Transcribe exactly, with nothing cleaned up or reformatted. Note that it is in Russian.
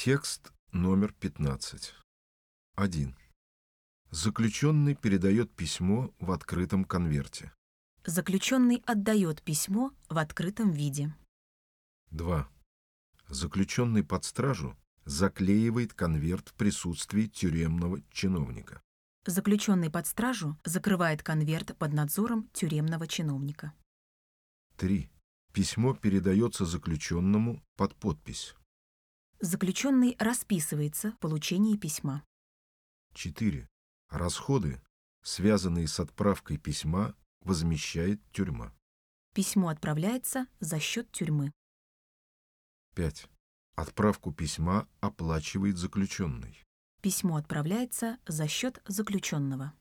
Текст номер пятнадцать. один. Заключенный передает письмо в открытом конверте. Заключенный отдает письмо в открытом виде. два. Заключенный под стражу заклеивает конверт в присутствии тюремного чиновника. Заключенный под стражу закрывает конверт под надзором тюремного чиновника. три. Письмо передается заключенному под подпись. Заключенный расписывается в получении письма. четыре. Расходы, связанные с отправкой письма, возмещает тюрьма. Письмо отправляется за счет тюрьмы. пять. Отправку письма оплачивает заключенный. Письмо отправляется за счет заключенного.